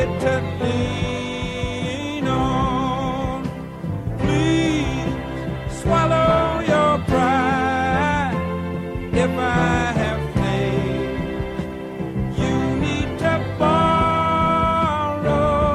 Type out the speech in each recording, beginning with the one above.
to lean on. Please swallow your pride. If I have faith, you need to borrow,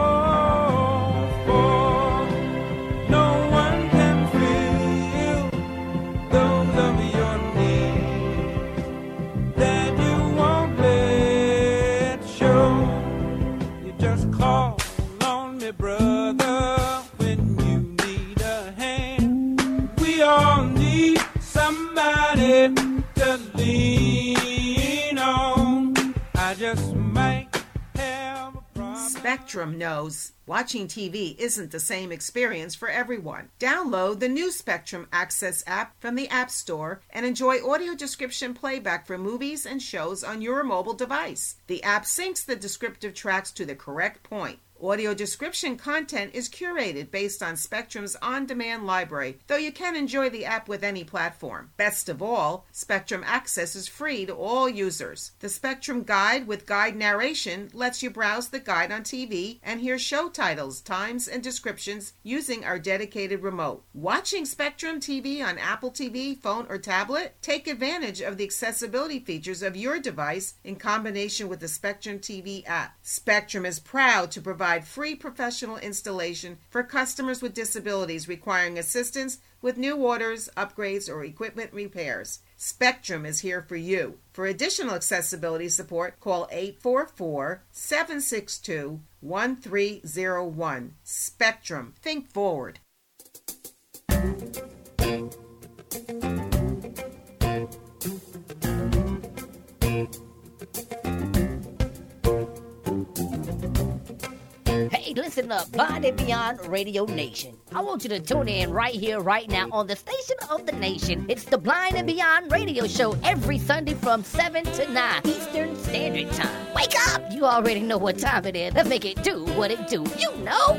for no one can fill those of your needs that you won't let show. You just call on me, brother, when you need a hand. We all need somebody to lean on. I just might have a problem. Spectrum knows watching TV isn't the same experience for everyone. Download the new Spectrum Access app from the App Store and enjoy audio description playback for movies and shows on your mobile device. The app syncs the descriptive tracks to the correct point. Audio description content is curated based on Spectrum's on-demand library, though you can enjoy the app with any platform. Best of all, Spectrum Access is free to all users. The Spectrum Guide with guide narration lets you browse the guide on TV and hear show titles, times, and descriptions using our dedicated remote. Watching Spectrum TV on Apple TV, phone, or tablet? Take advantage of the accessibility features of your device in combination with the Spectrum TV app. Spectrum is proud to provide free professional installation for customers with disabilities requiring assistance with new orders, upgrades, or equipment repairs. Spectrum is here for you. For additional accessibility support, call 844-762-1301. Spectrum. Think forward. Hey, listen up, Blind and Beyond Radio Nation. I want you to tune in right here, right now on the station of the nation. It's the Blind and Beyond Radio Show every Sunday from 7 to 9 Eastern Standard Time. Wake up! You already know what time it is. Let's make it do what it do. You know!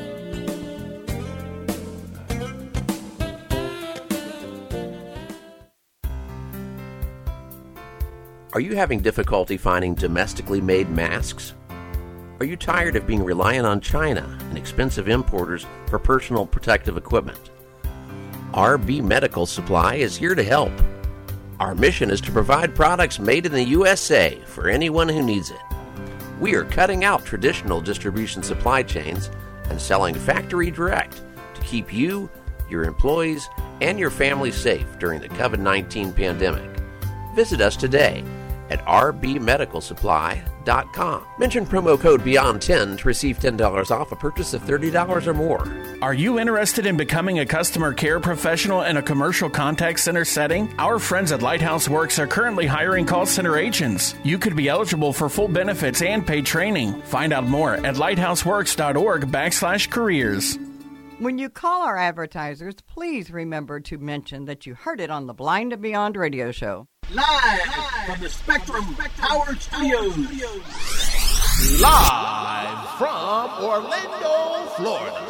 Are you having difficulty finding domestically made masks? Are you tired of being reliant on China and expensive importers for personal protective equipment? RB Medical Supply is here to help. Our mission is to provide products made in the USA for anyone who needs it. We are cutting out traditional distribution supply chains and selling factory direct to keep you, your employees, and your family safe during the COVID-19 pandemic. Visit us today at rbmedicalsupply.com. Mention promo code BEYOND10 to receive $10 off a purchase of $30 or more. Are you interested in becoming a customer care professional in a commercial contact center setting? Our friends at Lighthouse Works are currently hiring call center agents. You could be eligible for full benefits and paid training. Find out more at lighthouseworks.org/careers. When you call our advertisers, please remember to mention that you heard it on the Blind and Beyond radio show. Live from the Spectrum Power Studios. Live from Orlando, Florida.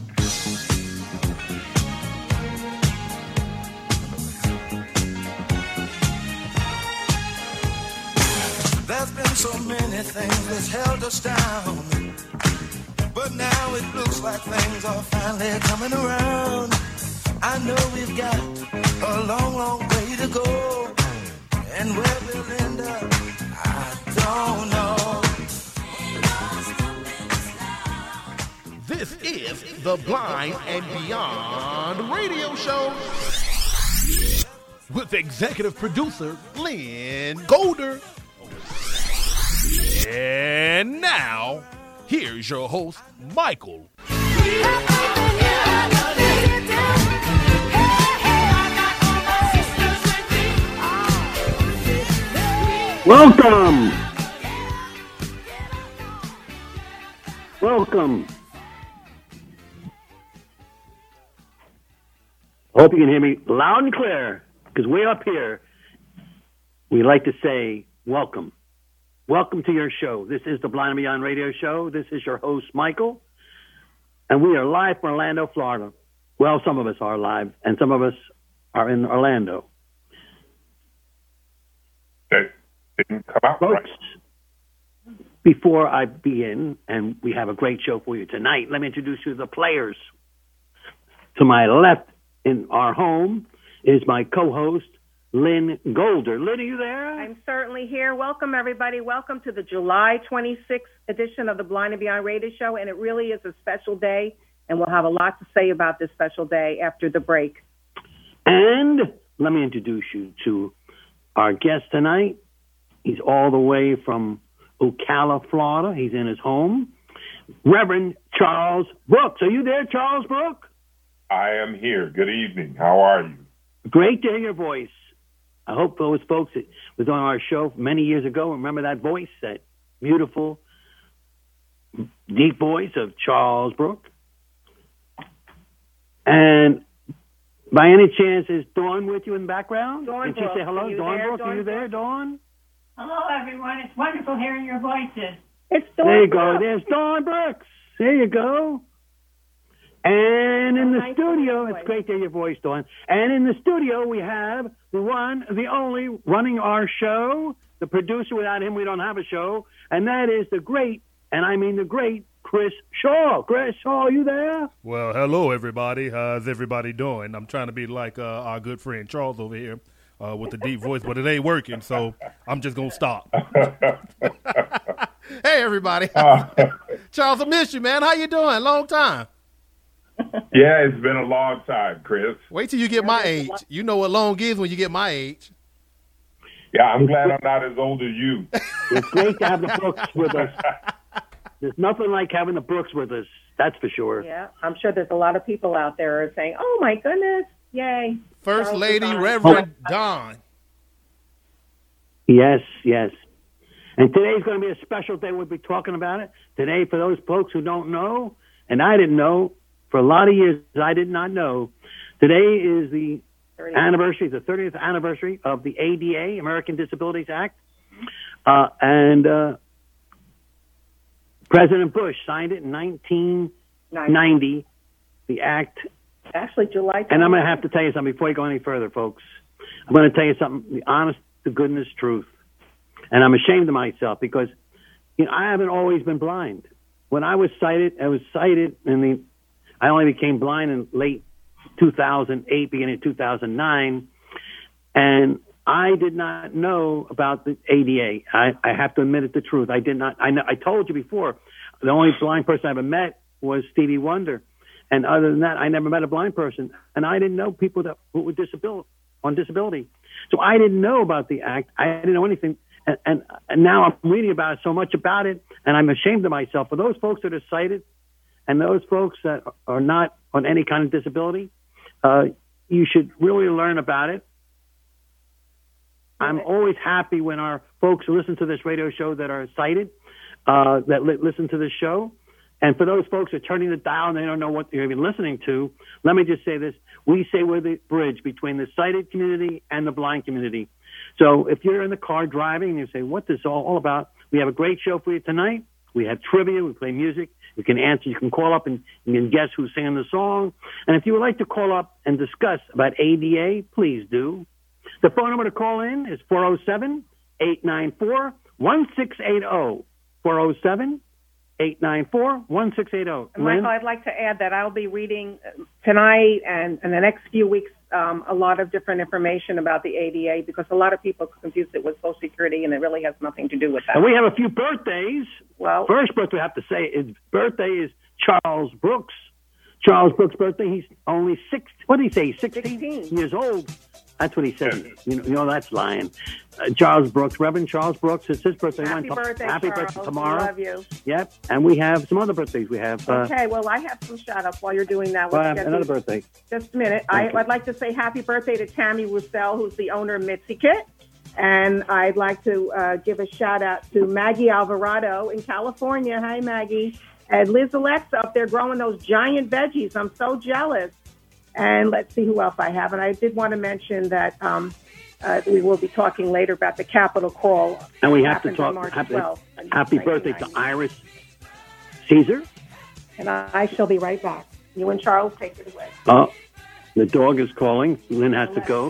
There's been so many things that's held us down, but now it looks like things are finally coming around. I know we've got a long, long way to go, and where we'll end up, I don't know. This is the Blind and Beyond radio show with executive producer Lynn Golder. And now, here's your host, Michael. Welcome. I hope you can hear me loud and clear, because way up here, we like to say welcome. Welcome to your show. This is the Blind and Beyond radio show. This is your host, Michael, and we are live from Orlando, Florida. Well, some of us are live, and some of us are in Orlando. That didn't come out Folks, Before I begin, and we have a great show for you tonight, let me introduce you to the players. To my left in our home is my co-host, Lynn Golder. Lynn, are you there? I'm certainly here. Welcome, everybody. Welcome to the July 26th edition of the Blind and Beyond Radio Show, and it really is a special day, and we'll have a lot to say about this special day after the break. And let me introduce you to our guest tonight. He's all the way from Ocala, Florida. He's in his home. Reverend Charles Brooks. Are you there, Charles Brooks? I am here. Good evening. How are you? Great to hear your voice. I hope those folks that was on our show many years ago remember that voice, that beautiful, deep voice of Charles Brooks. And by any chance, is Dawn with you in the background? Dawn Can you say hello? Dawn Brooks, are you there, Dawn? Dawn? Hello, everyone. It's wonderful hearing your voices. It's Dawn. There you go. There's Dawn Brooks. There you go. And in the studio, it's great to hear your voice, Dawn. And in the studio, we have the one, the only, running our show, the producer. Without him, we don't have a show. And that is the great, and I mean the great, Chris Shaw. Chris Shaw, are you there? Well, hello, everybody. How's everybody doing? I'm trying to be like our good friend Charles over here. With the deep voice, but it ain't working, so I'm just going to stop. Hey, everybody. Charles, I miss you, man. How you doing? Long time. Yeah, it's been a long time, Chris. Wait till you get my age. You know what long is when you get my age. Yeah, I'm glad I'm not as old as you. It's great to have the Brooks with us. There's nothing like having the Brooks with us, that's for sure. Yeah, I'm sure there's a lot of people out there who are saying, oh, my goodness, yay. First Lady Reverend Dawn. Yes, yes. And today's going to be a special day. We'll be talking about it. Today, for those folks who don't know, and I didn't know, for a lot of years I did not know, today is the anniversary, the 30th anniversary of the ADA, American Disabilities Act. And President Bush signed it in 1990, the act. Actually, July 20th. And I'm going to have to tell you something before you go any further, folks. I'm going to tell you something, the honest to goodness truth. And I'm ashamed of myself because, I haven't always been blind. When I was sighted, I only became blind in late 2008, beginning of 2009. And I did not know about the ADA. I have to admit it, the truth. I did not. I told you before, the only blind person I ever met was Stevie Wonder. And other than that, I never met a blind person. And I didn't know people who were on disability. So I didn't know about the act. I didn't know anything. And now I'm reading about it, so much about it, and I'm ashamed of myself. For those folks that are sighted and those folks that are not on any kind of disability, you should really learn about it. I'm always happy when our folks listen to this radio show that are sighted, that listen to this show. And for those folks that are turning it down, they don't know what they're even listening to, let me just say this. We say we're the bridge between the sighted community and the blind community. So if you're in the car driving and you say, what's this all about? We have a great show for you tonight. We have trivia. We play music. You can answer. You can call up and you can guess who's singing the song. And if you would like to call up and discuss about ADA, please do. The phone number to call in is 407-894-1680. 407-894-1680. And Michael, I'd like to add that I'll be reading tonight and in the next few weeks a lot of different information about the ADA because a lot of people confuse it with Social Security, and it really has nothing to do with that. And we have a few birthdays. Well, first birthday, I have to say, his birthday is Charles Brooks. Charles Brooks' birthday, he's only 16 years old. That's what he said. You know that's lying. Charles Brooks, Reverend Charles Brooks, it's his birthday. Happy birthday, Happy Charles. birthday tomorrow. I love you. Yep, and we have some other birthdays. We have. Okay, well, I have some shout-outs while you're doing that. Well, I have another birthday. Just a minute. Okay. I'd like to say happy birthday to Tammy Roussel, who's the owner of Mitzi Kit. And I'd like to give a shout-out to Maggie Alvarado in California. Hi, Maggie. And Liz Alexa up there growing those giant veggies. I'm so jealous. And let's see who else I have. And I did want to mention that we will be talking later about the Capitol Crawl. And we have to talk. Happy birthday to Iris Caesar. And I shall be right back. You and Charles, take it away. Oh, the dog is calling. Lynn has to go.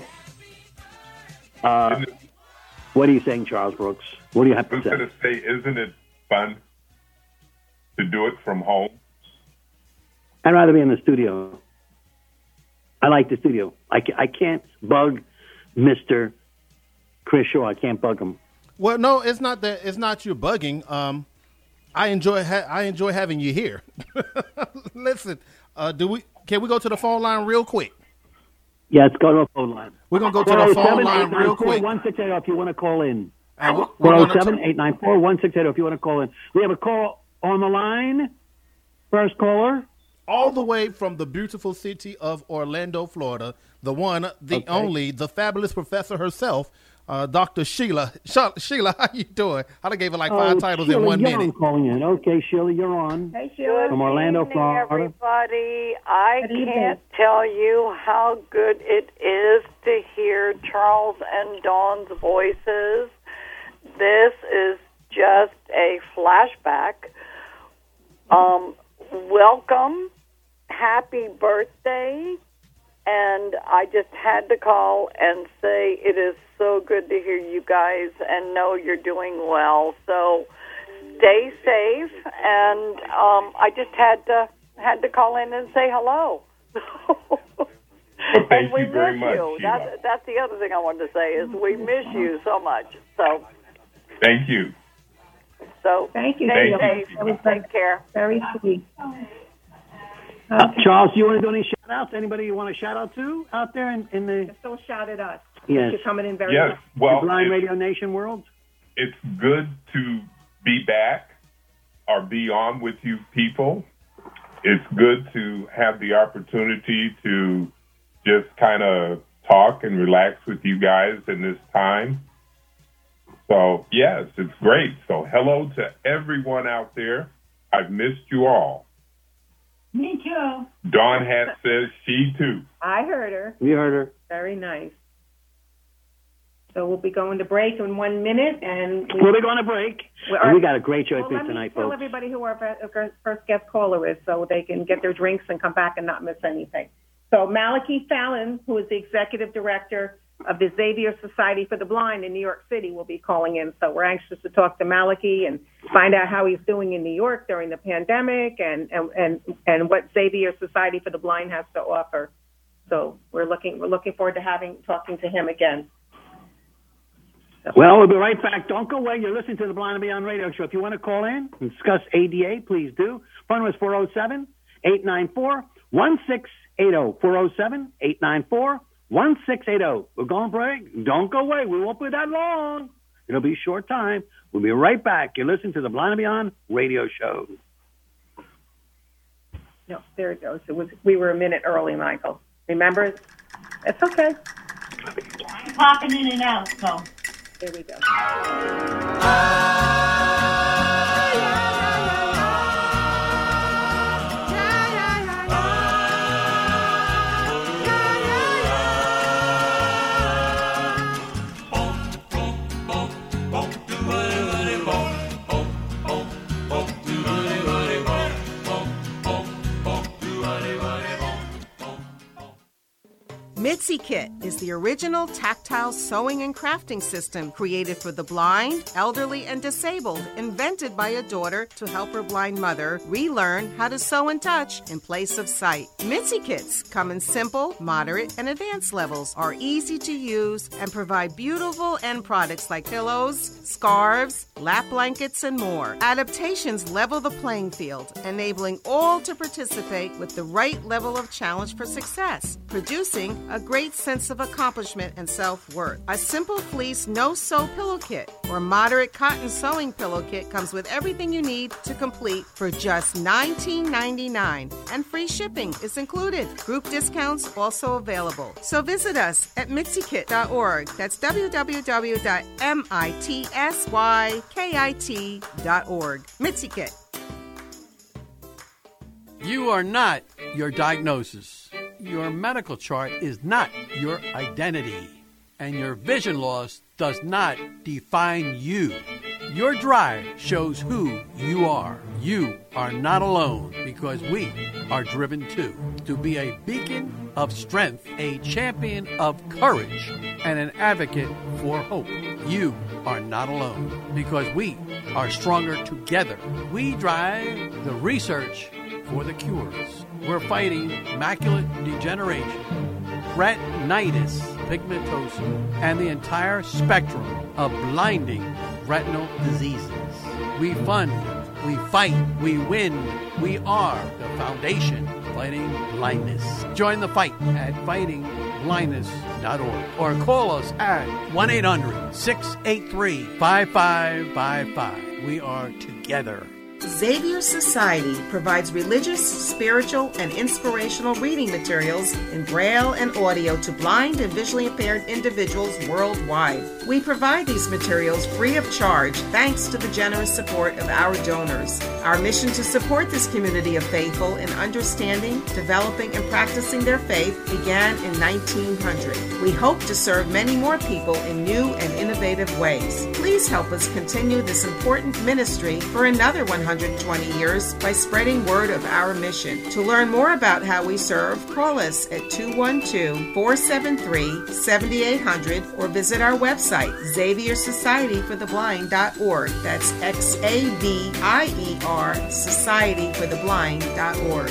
What are you saying, Charles Brooks? What do you have to say? I was going to say, isn't it fun to do it from home. I'd rather be in the studio. I like the studio. I can't bug Mr. Chris Shaw. I can't bug him. Well, no, it's not that. It's not you bugging. I enjoy having you here. Listen, can we go to the phone line real quick? Yeah, let's go to the phone line. We're gonna go to the phone line real quick. 1680 if you want to call in. 407-894-1680 if you want to call in. We have a call on the line. First caller. All the way from the beautiful city of Orlando, Florida, the one, the only, the fabulous professor herself, Dr. Sheila. Sheila, how you doing? I gave her like 5 titles Sheila, in 1 minute. You're calling in. Okay, Sheila, you're on. Hey, Sheila. From Orlando, Florida. Everybody, I can't tell you how good it is to hear Charles and Dawn's voices. This is just a flashback. Welcome. Happy birthday. And I just had to call and say it is so good to hear you guys and know you're doing well. So stay safe. And I just had to call in and say hello. Thank we you very miss much, you. Sheila. That's the other thing I wanted to say is we miss you so much. So Thank you. So thank you. Stay Thank safe. you. Take care. Very sweet. Charles, do you want to do any shout-outs? Anybody you want to shout-out to out there in the... Still shout at us. Yes. You're coming in very Yes, well, the Blind Radio Nation world? It's good to be back or be on with you people. It's good to have the opportunity to just kind of talk and relax with you guys in this time. So, yes, it's great. So, hello to everyone out there. I've missed you all. Me too. Dawn Hat says she too. I heard her. We heard her. Very nice. So we'll be going to break in 1 minute, and we'll be going to break. We got a great show for you tonight, tell folks. everybody who our first guest caller is, so they can get their drinks and come back and not miss anything. So Malachi Fallon, who is the executive director of the Xavier Society for the Blind in New York City, will be calling in. So we're anxious to talk to Malachi and find out how he's doing in New York during the pandemic and what Xavier Society for the Blind has to offer. So we're looking forward to talking to him again. Well, we'll be right back. Don't go away. You're listening to the Blind and Beyond Radio Show. If you want to call in and discuss ADA, please do. Phone number is 407-894-1680. 407-894-1680. We're going to break. Don't go away. We won't be that long. It'll be a short time. We'll be right back. You're listening to the Blind and Beyond Radio Show. No, there it goes. We were a minute early, Michael. Remember? It's okay. I'm popping in and out, so. There we go. Mitzi Kit is the original tactile sewing and crafting system created for the blind, elderly, and disabled, invented by a daughter to help her blind mother relearn how to sew and touch in place of sight. Mitzi Kits come in simple, moderate, and advanced levels, are easy to use, and provide beautiful end products like pillows, scarves, lap blankets, and more. Adaptations level the playing field, enabling all to participate with the right level of challenge for success, producing a great sense of accomplishment and self-worth. A simple fleece no-sew pillow kit or moderate cotton sewing pillow kit comes with everything you need to complete for just $19.99, and free shipping is included. Group discounts also available. So visit us at mitsykit.org. That's www.mitsykit.org. Mitzi Kit. You are not your diagnosis. Your medical chart is not your identity. And your vision loss does not define you. Your drive shows who you are. You are not alone because we are driven too. To be a beacon of strength, a champion of courage, and an advocate for hope. you are not alone, because we are stronger together. We drive the research for the cures. We're fighting macular degeneration, retinitis pigmentosa, and the entire spectrum of blinding retinal diseases. We fund, we fight, we win. We are the foundation fighting blindness. Join the fight at fightingblindness.org or call us at 1-800-683-5555. We are together. Xavier Society provides religious, spiritual, and inspirational reading materials in Braille and audio to blind and visually impaired individuals worldwide. We provide these materials free of charge thanks to the generous support of our donors. Our mission to support this community of faithful in understanding, developing, and practicing their faith began in 1900. We hope to serve many more people in new and innovative ways. Please help us continue this important ministry for another 120 years by spreading word of our mission. To learn more about how we serve, call us at 212-473-7800 or visit our website, XavierSocietyForTheBlind.org. That's XAVIER SocietyForTheBlind.org.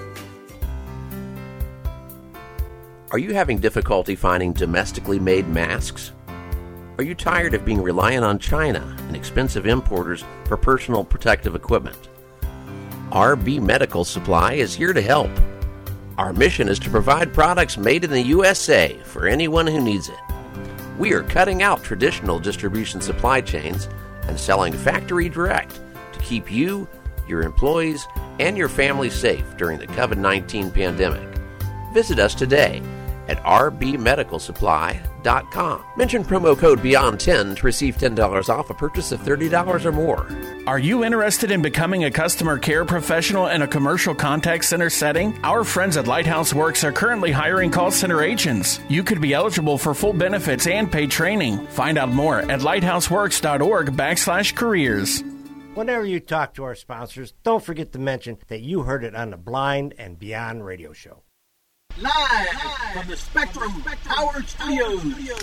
Are you having difficulty finding domestically made masks? Are you tired of being reliant on China and expensive importers for personal protective equipment? RB Medical Supply is here to help. Our mission is to provide products made in the USA for anyone who needs it. We are cutting out traditional distribution supply chains and selling factory direct to keep you, your employees, and your family safe during the COVID-19 pandemic. Visit us today at rbmedicalsupply.com. Mention promo code BEYOND10 to receive $10 off a purchase of $30 or more. Are you interested in becoming a customer care professional in a commercial contact center setting? Our friends at Lighthouse Works are currently hiring call center agents. You could be eligible for full benefits and paid training. Find out more at lighthouseworks.org/careers. Whenever you talk to our sponsors, don't forget to mention that you heard it on the Blind and Beyond radio show. Live from the Spectrum Power Studios.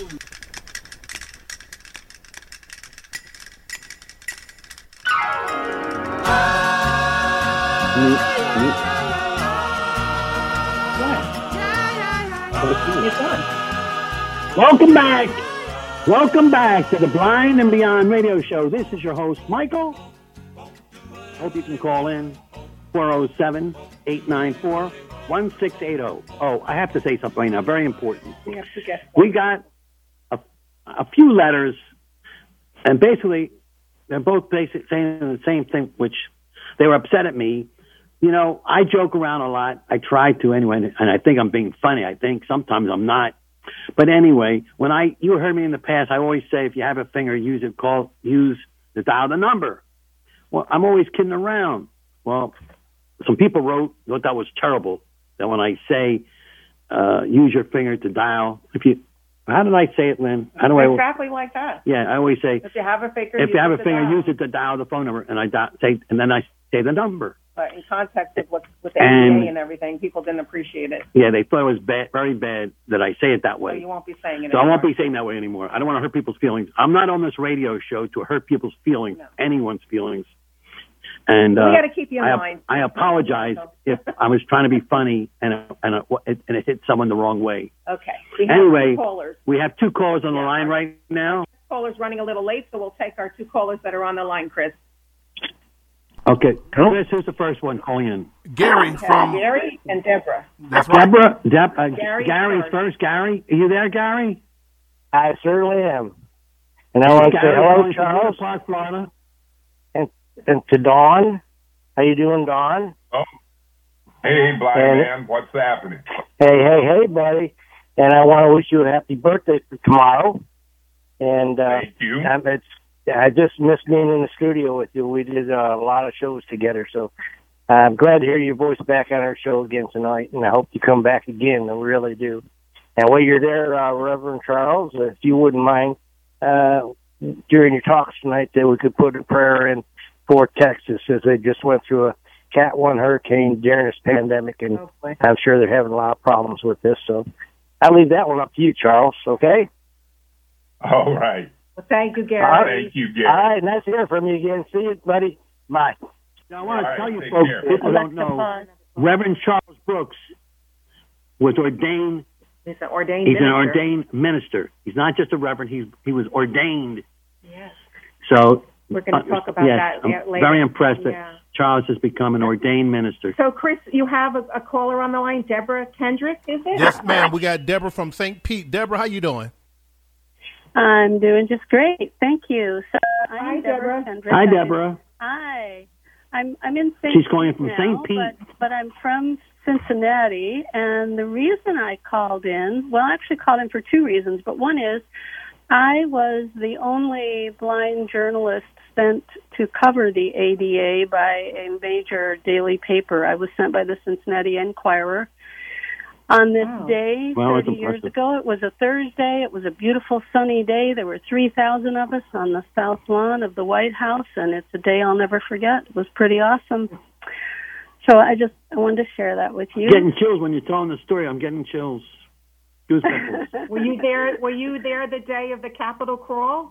Welcome back. Welcome back to the Blind and Beyond radio show. This is your host, Michael. Hope you can call in 407-894-1680. Oh, I have to say something right now, very important. We got a few letters, and basically, they're both saying the same thing, which they were upset at me. You know, I joke around a lot. I try to anyway, and I think I'm being funny. I think sometimes I'm not. But anyway, you heard me in the past, I always say if you have a finger, use the dial the number. Well, I'm always kidding around. Well, some people thought that was terrible. That when I say use your finger to dial, how did I say it, Lynn? Exactly like that. Yeah, I always say if you have a finger, use it to dial the phone number, and then I say the number. But in context of with the NDA and everything, people didn't appreciate it. Yeah, they thought it was bad, very bad that I say it that way. So you won't be saying it. So I won't be saying that way anymore. I don't want to hurt people's feelings. I'm not on this radio show to hurt people's feelings, anyone's feelings. And we got to keep you in mind. I apologize if I was trying to be funny and it hit someone the wrong way. Okay. We have two callers on the line right now. Callers running a little late, so we'll take our two callers that are on the line, Chris. Okay. Chris, who's the first one calling in? Gary from... Gary and Deborah. That's right. Gary first. Gary, are you there, Gary? I certainly am. And I want to say hello, Charles. Florida. And to Dawn. How you doing, Dawn? Oh. Hey, blind man. What's happening? Hey, buddy. And I want to wish you a happy birthday for tomorrow. And thank you. I just missed being in the studio with you. We did a lot of shows together, so I'm glad to hear your voice back on our show again tonight, and I hope you come back again. I really do. And while you're there, Reverend Charles, if you wouldn't mind, during your talks tonight, that we could put a prayer in for Texas, as they just went through a Cat 1 hurricane during this pandemic, and I'm sure they're having a lot of problems with this. So I'll leave that one up to you, Charles, okay? All right. Well, thank you, Gary. Thank you, Gary. All right, nice to hear from you again. See you, buddy. Bye. Now, I want to tell you take folks, care. people don't know, Reverend Charles Brooks was ordained. He's an ordained He's minister. an ordained minister. He's not just a reverend. He was ordained. Yes. So We're going to talk about yes, that I'm later. very impressed Yeah. that Charles has become an ordained minister. So, Chris, you have a caller on the line, Deborah Kendrick, is it? Yes, ma'am. We got Deborah from St. Pete. Deborah, how you doing? I'm doing just great. Thank you. So Hi, I'm Deborah. Kendrick. Hi, Deborah. Hi. I'm in St. She's calling Pete from now, St. Pete. But I'm from Cincinnati, and the reason I called in, well, I actually called in for two reasons, but one is I was the only blind journalist sent to cover the ADA by a major daily paper. I was sent by the Cincinnati Enquirer. On this day, Well, 30 that's years impressive. ago, it was a Thursday. It was a beautiful sunny day. There were 3,000 of us on the south lawn of the White House, and it's a day I'll never forget. It was pretty awesome. So I wanted to share that with you. Getting chills when you're telling the story. I'm getting chills. Goosebumps. Were you there the day of the Capitol crawl?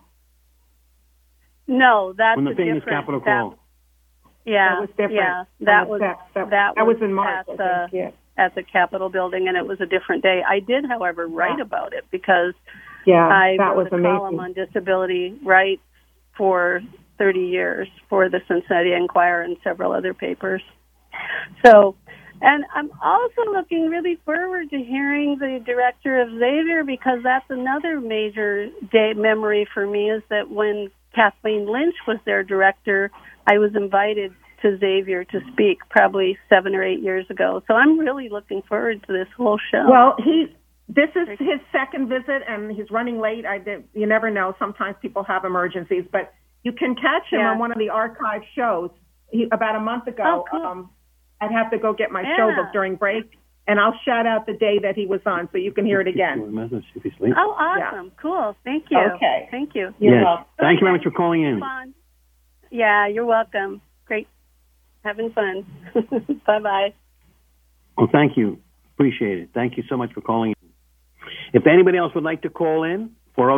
No, that's When the a famous different. Capitol that- crawl. Yeah, That was different. yeah, On that the was steps. that That was in March, at I think, yeah. at the Capitol building, and it was a different day. I did, however, write about it because Yeah, I that wrote was a amazing. column on disability rights for 30 years for the Cincinnati Enquirer and several other papers. So, and I'm also looking really forward to hearing the director of Xavier, because that's another major day memory for me, is that when Kathleen Lynch was their director, I was invited to Xavier to speak probably 7 or 8 years ago. So I'm really looking forward to this whole show. Well, this is his second visit, and he's running late. You never know. Sometimes people have emergencies, but you can catch him on one of the archive shows. About a month ago, Oh, cool. I'd have to go get my show book during break, and I'll shout out the day that he was on so you can hear it again. Oh, awesome. Cool. Thank you. Okay. Thank you. Yes. Thank you very much for calling in. Fun. Yeah, you're welcome. Great. Having fun. Bye-bye. Well, thank you. Appreciate it. Thank you so much for calling in. If anybody else would like to call in,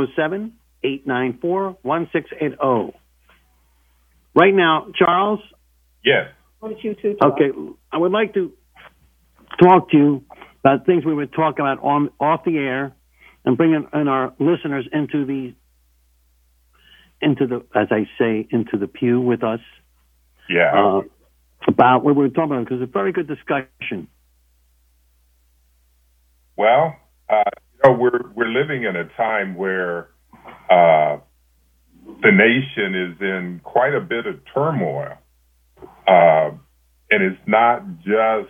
407-894-1680. Right now, Charles? Yes. Why don't you two talk? Okay, I would like to talk to you about things we would talk about off the air and bring in our listeners into the, as I say, into the pew with us. Yeah. About what we were talking about, because it's a very good discussion. Well, we're living in a time where the nation is in quite a bit of turmoil, and it's not just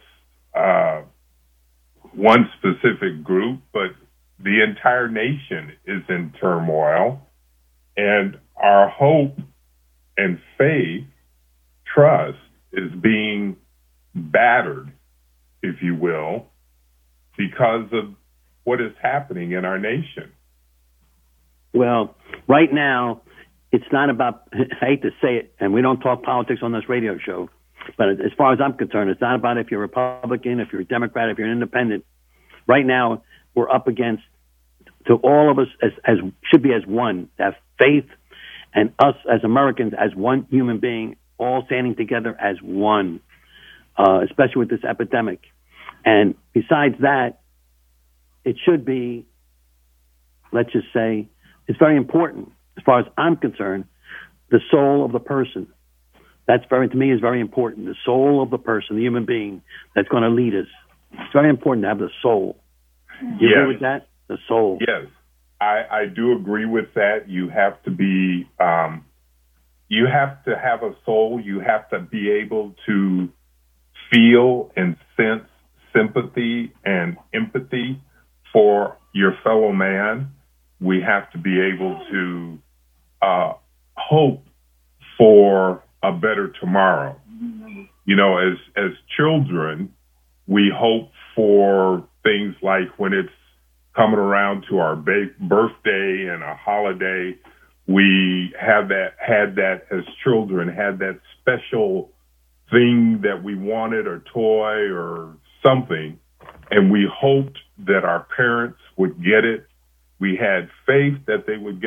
one specific group, but the entire nation is in turmoil, and our hope and faith, trust, is being battered, if you will, because of what is happening in our nation. Well, right now, it's not about, I hate to say it, and we don't talk politics on this radio show, but as far as I'm concerned, it's not about if you're a Republican, if you're a Democrat, if you're an independent. Right now, we're up against, to all of us as should be as one, that faith, and us as Americans as one human being, all standing together as one, especially with this epidemic. And besides that, it should be, let's just say, it's very important, as far as I'm concerned, the soul of the person. That's to me is very important. The soul of the person, the human being that's going to lead us. It's very important to have the soul. You agree with that? The soul. Yes, I do agree with that. You have to be, you have to have a soul. You have to be able to feel and sense sympathy and empathy for your fellow man. We have to be able to hope for a better tomorrow. You know, as children, we hope for things like when it's coming around to our birthday and a holiday, we had that as children, had that special thing that we wanted, or toy or something, and we hoped that our parents would get it. We had faith that they would get us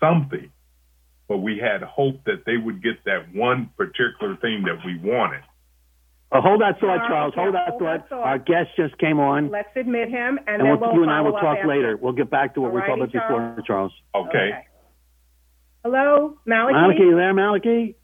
something, but we had hope that they would get that one particular thing that we wanted. Hold that thought, Charles. Hold that thought. Our guest just came on. Let's admit him, and we'll, then you and I will follow talk up later. We'll get back to what we talked about before, Charles. Okay. Hello, Maliki? Maliki, you there, Maliki?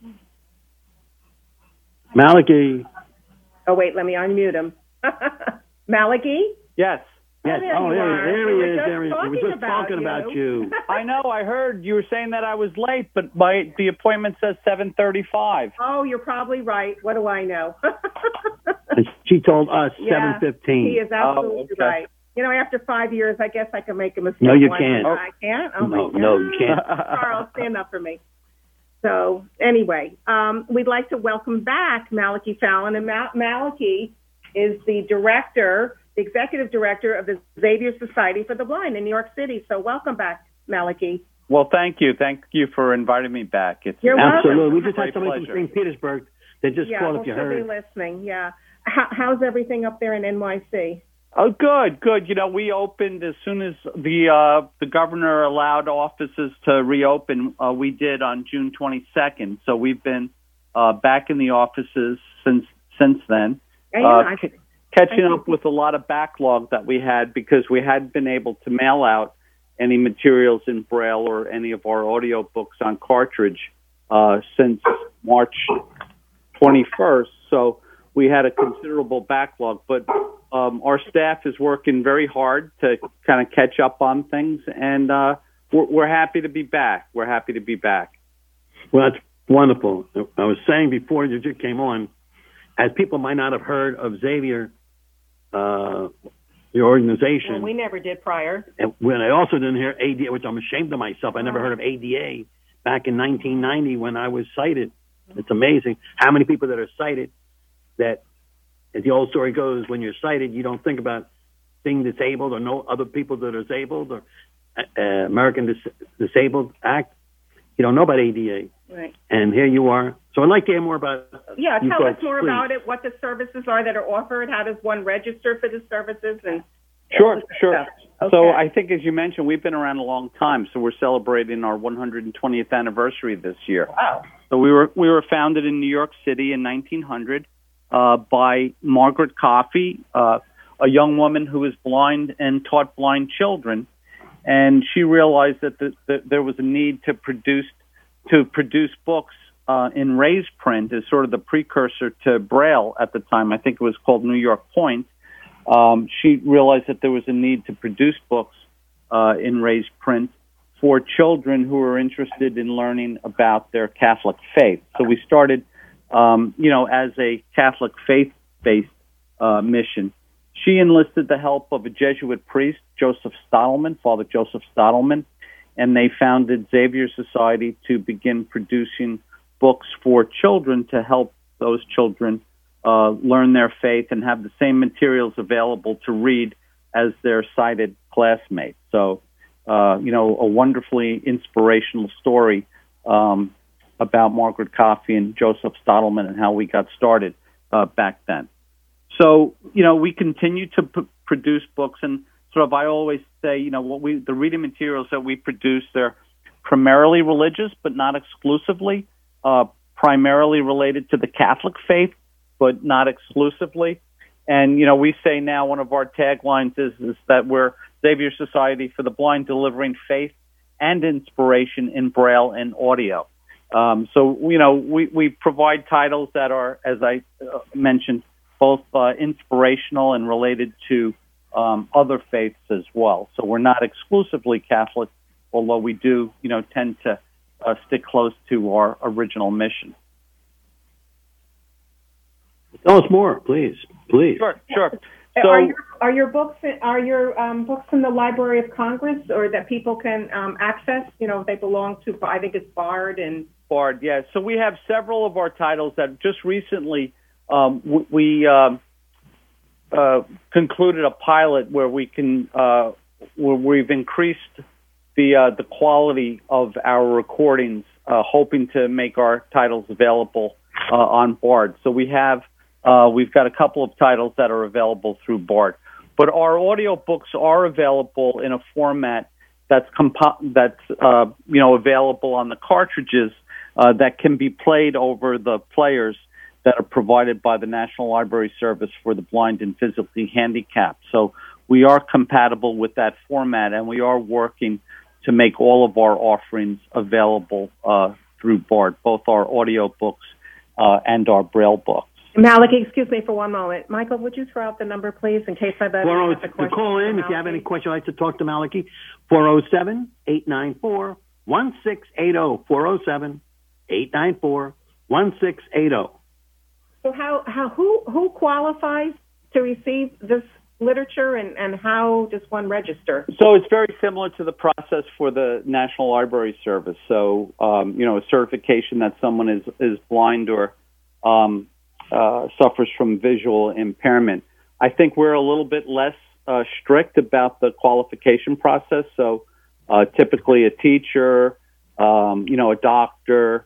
Maliki. Oh, wait, let me unmute him. Maliki? Yes. Yes. There Oh, you are. there he We were is. just There he is. We were just talking about you. I know. I heard you were saying that I was late, but the appointment says 7:35. Oh, you're probably right. What do I know? And she told us Yeah, 7:15. He is absolutely right. You know, after 5 years, I guess I can make a mistake. No, you once. can't. I can't? Oh, No, my no, God. you can't. Charles, stand up for me. So, anyway, we'd like to welcome back Maliki Fallon. And Maliki is the executive director of the Xavier Society for the Blind in New York City. So welcome back, Maliki. Well, thank you. Thank you for inviting me back. You're Absolutely. welcome. We just had Great somebody from St. Petersburg that just called if you she'll heard. be listening, yeah. How's everything up there in NYC? Oh, good. You know, we opened as soon as the governor allowed offices to reopen. We did on June 22nd. So we've been back in the offices since then. Catching up with a lot of backlog that we had because we hadn't been able to mail out any materials in Braille or any of our audio books on cartridge since March 21st. So we had a considerable backlog, but our staff is working very hard to kind of catch up on things, and we're happy to be back. We're happy to be back. Well, that's wonderful. I was saying before you just came on, as people might not have heard of Xavier, the organization. Well, we never did prior. And when I also didn't hear ADA, which I'm ashamed of myself. I never heard of ADA back in 1990 when I was sighted. It's amazing how many people that are sighted that, as the old story goes, when you're sighted, you don't think about being disabled or know other people that are disabled or American Disabled Act. You don't know about ADA. Right. And here you are. So I'd like to hear more about Yeah, you tell us folks, more please. about it, what the services are that are offered, how does one register for the services, and Sure. Okay. So I think, as you mentioned, we've been around a long time. So we're celebrating our 120th anniversary this year. Wow. So we were founded in New York City in 1900 by Margaret Coffey, a young woman who was blind and taught blind children, and she realized that there was a need to produce books in raised print as sort of the precursor to Braille at the time. I think it was called New York Point. She realized that there was a need to produce books in raised print for children who were interested in learning about their Catholic faith. So we started, as a Catholic faith-based mission. She enlisted the help of a Jesuit priest, Joseph Stottleman, Father Joseph Stottleman, and they founded Xavier Society to begin producing books for children to help those children learn their faith and have the same materials available to read as their sighted classmates. So, a wonderfully inspirational story about Margaret Coffey and Joseph Stottleman and how we got started back then. So, we continue to produce books, and sort of I always say, the reading materials that we produce, they're primarily religious, but not exclusively, primarily related to the Catholic faith, but not exclusively. And, we say now one of our taglines is that we're Xavier Society for the Blind, delivering faith and inspiration in Braille and audio. So, we provide titles that are, as I mentioned, both inspirational and related to other faiths as well. So we're not exclusively Catholic, although we do, tend to stick close to our original mission. Tell us more, please. Sure. So, are your books books in the Library of Congress, or that people can access? They belong to, I think it's Bard and Bard. Yeah. So we have several of our titles that just recently we concluded a pilot where we can where we've increased the quality of our recordings, hoping to make our titles available on Bard. So we've got a couple of titles that are available through Bard. But our audio books are available in a format that's available on the cartridges that can be played over the players that are provided by the National Library Service for the blind and physically handicapped. So we are compatible with that format, and we are working to make all of our offerings available through BARD, both our audio books and our Braille books. Malachi, excuse me for one moment. Michael, would you throw out the number, please, in case I've asked a question? Call in if you have any question you'd like to talk to Malachi. 407-894-1680. 407-894-1680. So who qualifies to receive this literature, and how does one register? So it's very similar to the process for the National Library Service. So, a certification that someone is blind or suffers from visual impairment. I think we're a little bit less strict about the qualification process. So typically a teacher, a doctor,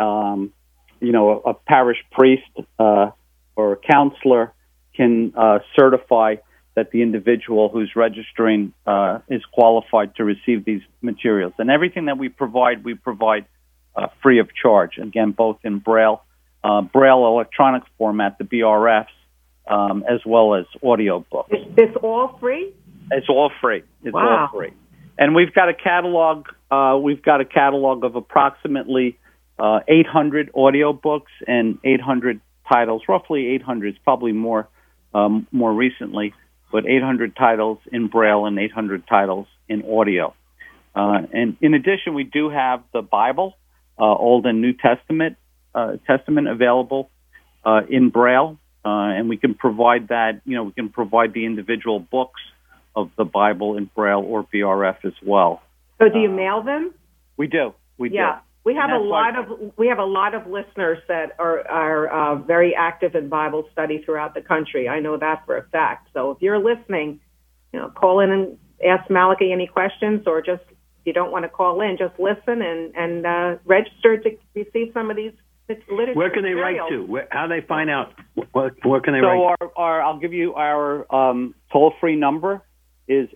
a parish priest or a counselor can certify that the individual who's registering is qualified to receive these materials. And everything that we provide free of charge, again, both in Braille electronic format, the BRFs, as well as audio books. It's all free? It's all free. Wow. All free. And we've got a catalog. Of approximately 800 audio books and 800 titles. Roughly 800. It's probably more recently, but 800 titles in Braille and 800 titles in audio. And in addition, we do have the Bible, Old and New Testament available in Braille, and we can provide that. We can provide the individual books of the Bible in Braille or BRF as well. So, do you mail them? We do. We do. We have a lot of listeners that are very active in Bible study throughout the country. I know that for a fact. So, if you're listening, call in and ask Malachi any questions, or just if you don't want to call in, just listen and register to receive some of these. Where can they write to? How do they find out? Where can they write? So I'll give you our toll-free number is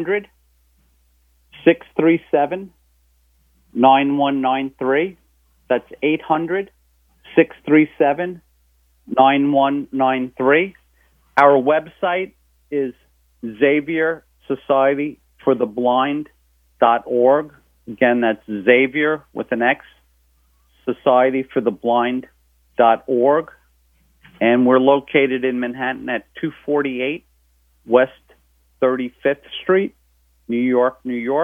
800-637-9193. That's 800-637-9193. Our website is XavierSocietyForTheBlind.org. Again, that's Xavier with an X. SocietyForTheBlind.org, and we're located in Manhattan at 248 West 35th Street, New York,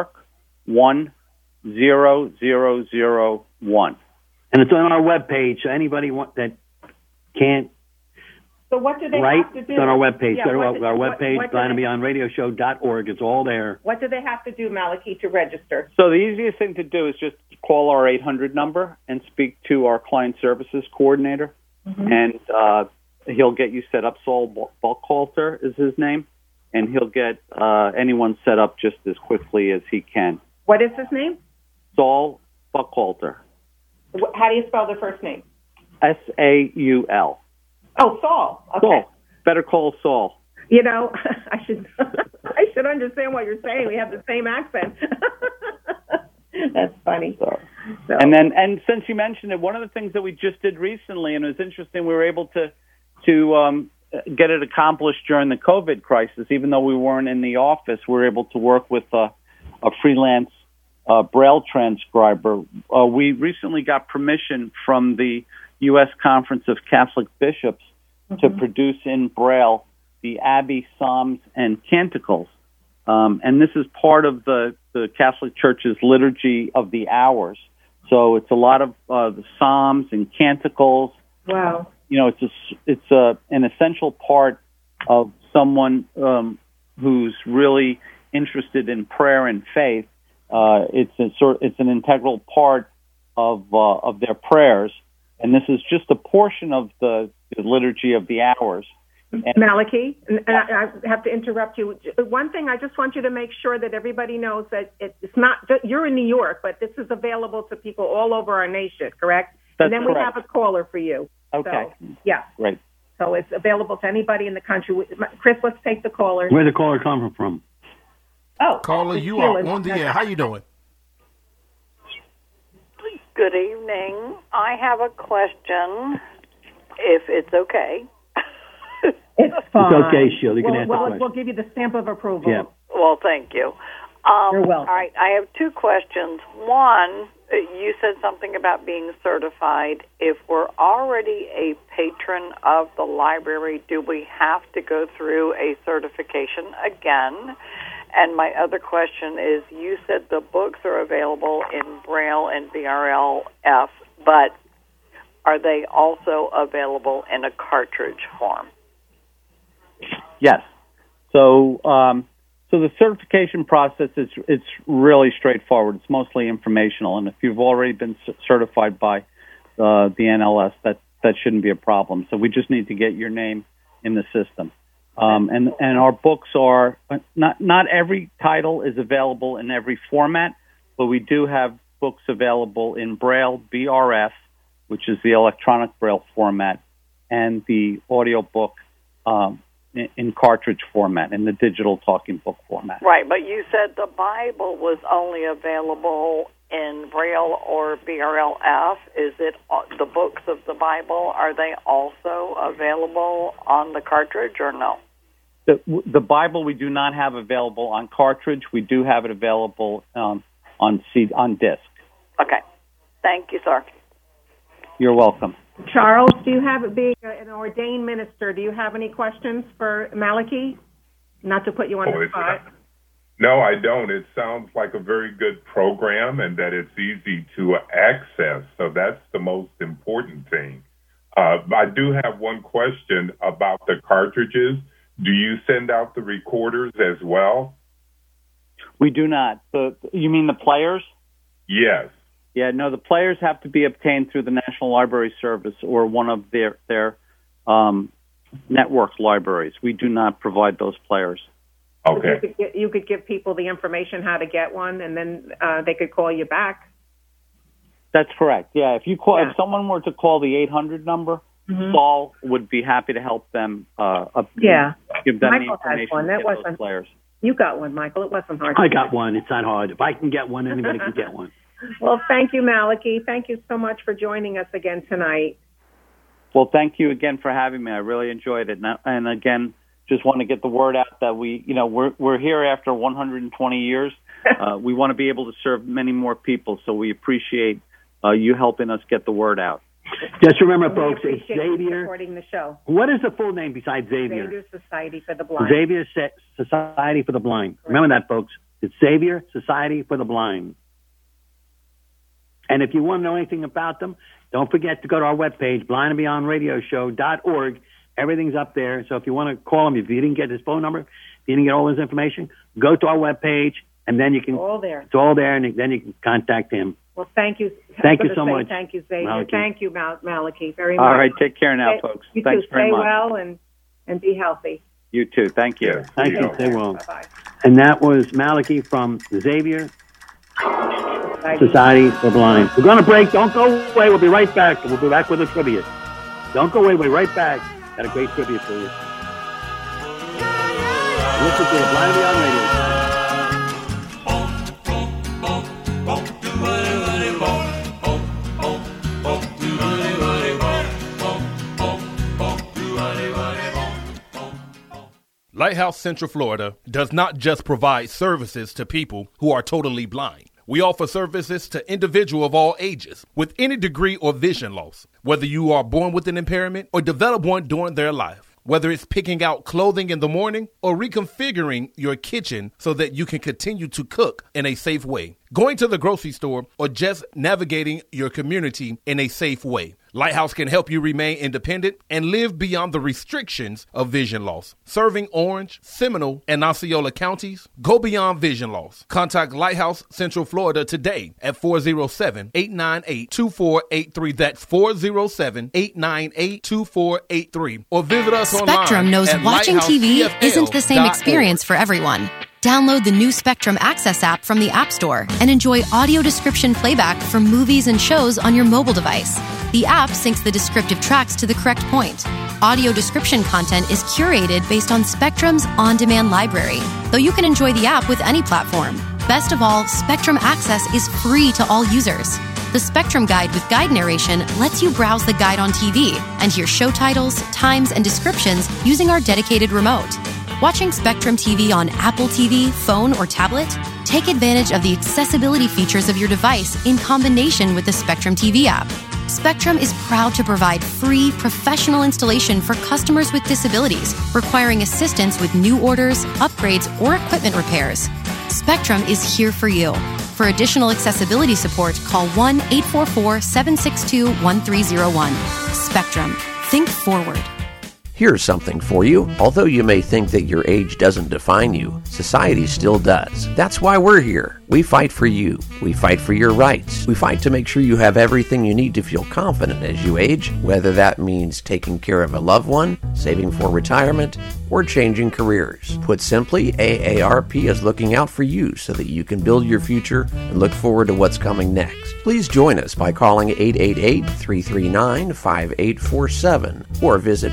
10001. And it's on our webpage, so anybody that can't So what do they have to do? It's on our webpage. Yeah, Go to our webpage, blindandbeyondradioshow.org. It's all there. What do they have to do, Malachi, to register? So the easiest thing to do is just call our 800 number and speak to our client services coordinator, and he'll get you set up. Saul Buckhalter is his name, and he'll get anyone set up just as quickly as he can. What is his name? Saul Buckhalter. How do you spell the first name? Saul. Oh, Saul. Okay. Saul. Better call Saul. I should understand what you're saying. We have the same accent. That's funny. So. And since you mentioned it, one of the things that we just did recently, and it was interesting, we were able to get it accomplished during the COVID crisis. Even though we weren't in the office, we were able to work with a freelance Braille transcriber. We recently got permission from the U.S. Conference of Catholic Bishops to produce in Braille the Abbey Psalms and Canticles. And this is part of the Catholic Church's Liturgy of the Hours. So it's a lot of the Psalms and Canticles. Wow. It's an essential part of someone who's really interested in prayer and faith. It's an integral part of their prayers. And this is just a portion of the Liturgy of the Hours. Malachi, and I have to interrupt you. One thing I just want you to make sure that everybody knows that it's not, you're in New York, but this is available to people all over our nation, correct? That's and then correct. We have a caller for you. Okay. So, yeah. Great. So it's available to anybody in the country. Chris, let's take the caller. Where's the caller coming from? Oh, caller, you are on the air. How you doing? Good evening. I have a question, if it's okay. It's fine. It's okay, Sheila. You can ask the question. We'll give you the stamp of approval. Yeah. Well, thank you. You're welcome. All right, I have two questions. One, you said something about being certified. If we're already a patron of the library, do we have to go through a certification again? And my other question is, you said the books are available in Braille and BRLF, but are they also available in a cartridge form? Yes. So the certification process it's really straightforward. It's mostly informational, and if you've already been certified by the NLS, that shouldn't be a problem. So we just need to get your name in the system. And our books are not every title is available in every format, but we do have books available in Braille, BRF, which is the electronic Braille format, and the audio book in cartridge format, in the digital talking book format. Right, but you said the Bible was only available in Braille or BRLF. Is it the books of the Bible? Are they also available on the cartridge or no? The Bible we do not have available on cartridge. We do have it available on disc. Okay. Thank you, sir. You're welcome. Charles, do you have, being an ordained minister, do you have any questions for Malachi? Not to put you on the spot. No, I don't. It sounds like a very good program and that it's easy to access. So that's the most important thing. I do have one question about the cartridges. Do you send out the recorders as well? We do not. You mean the players? Yes. Yeah, no, the players have to be obtained through the National Library Service or one of their network libraries. We do not provide those players. Okay. You could give people the information how to get one, and then they could call you back. That's correct. Yeah, if someone were to call the 800 number, Saul would be happy to help them. Give them Michael the information has one. to get those players. You got one, Michael. It wasn't hard. I got one. It's not hard. If I can get one, anybody can get one. Well, thank you, Malachi. Thank you so much for joining us again tonight. Well, thank you again for having me. I really enjoyed it. And again, just want to get the word out that we're here after 120 years. We want to be able to serve many more people, so we appreciate you helping us get the word out. Just remember, folks, it's Xavier. Supporting the show. What is the full name besides Xavier? Xavier Society for the Blind. Xavier Society for the Blind. Correct. Remember that, folks. It's Xavier Society for the Blind. And if you want to know anything about them, don't forget to go to our webpage, blindandbeyondradioshow.org. Everything's up there. So if you want to call him, if you didn't get his phone number, if you didn't get all his information, go to our webpage, and then you can. It's all there. It's all there, and then you can contact him. Well, thank you. Thank you so much. Thank you, Xavier. Malachi. Thank you, Malachi, very much. All right, take care now, folks. You Thanks too. very much. Stay well and be healthy. You too. Thank you. Yeah, thank you. Stay well. Bye-bye. And that was Malachi from Xavier Society for Blind. We're going to break. Don't go away. We'll be right back. We'll be back with a trivia. Don't go away. We'll be right back. Got a great trivia for you. Listen to the Blind and Beyond Radio. Lighthouse Central Florida does not just provide services to people who are totally blind. We offer services to individuals of all ages with any degree or vision loss, whether you are born with an impairment or develop one during their life. Whether it's picking out clothing in the morning or reconfiguring your kitchen so that you can continue to cook in a safe way, going to the grocery store, or just navigating your community in a safe way. Lighthouse can help you remain independent and live beyond the restrictions of vision loss. Serving Orange, Seminole, and Osceola counties, go beyond vision loss. Contact Lighthouse Central Florida today at 407-898-2483. That's 407-898-2483. Or visit us online Spectrum knows at watching TV isn't the same lighthousecfl.org. experience for everyone. Download the new Spectrum Access app from the App Store and enjoy audio description playback for movies and shows on your mobile device. The app syncs the descriptive tracks to the correct point. Audio description content is curated based on Spectrum's on-demand library, though you can enjoy the app with any platform. Best of all, Spectrum Access is free to all users. The Spectrum Guide with guide narration lets you browse the guide on TV and hear show titles, times, and descriptions using our dedicated remote. Watching Spectrum TV on Apple TV, phone, or tablet? Take advantage of the accessibility features of your device in combination with the Spectrum TV app. Spectrum is proud to provide free, professional installation for customers with disabilities requiring assistance with new orders, upgrades, or equipment repairs. Spectrum is here for you. For additional accessibility support, call 1-844-762-1301. Spectrum. Think forward. Here's something for you. Although you may think that your age doesn't define you, society still does. That's why we're here. We fight for you. We fight for your rights. We fight to make sure you have everything you need to feel confident as you age, whether that means taking care of a loved one, saving for retirement, or changing careers. Put simply, AARP is looking out for you so that you can build your future and look forward to what's coming next. Please join us by calling 888-339-5847 or visit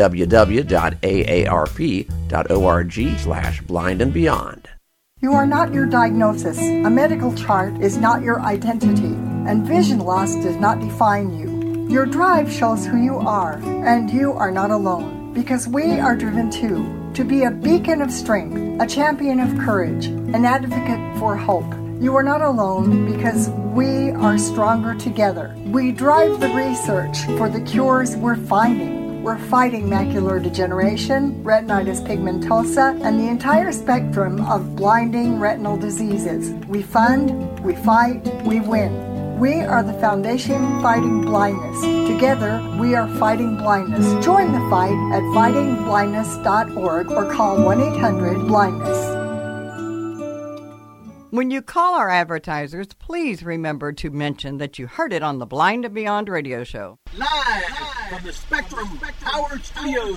www.aarp.org/blindandbeyond. You are not your diagnosis. A medical chart is not your identity, and vision loss does not define you. Your drive shows who you are, and you are not alone, because we are driven too, to be a beacon of strength, a champion of courage, an advocate for hope. You are not alone because we are stronger together. We drive the research for the cures we're finding. We're fighting macular degeneration, retinitis pigmentosa, and the entire spectrum of blinding retinal diseases. We fund, we fight, we win. We are the Foundation Fighting Blindness. Together, we are fighting blindness. Join the fight at fightingblindness.org or call 1-800-BLINDNESS. When you call our advertisers, please remember to mention that you heard it on the Blind and Beyond radio show. Live from the Spectrum Power Studios.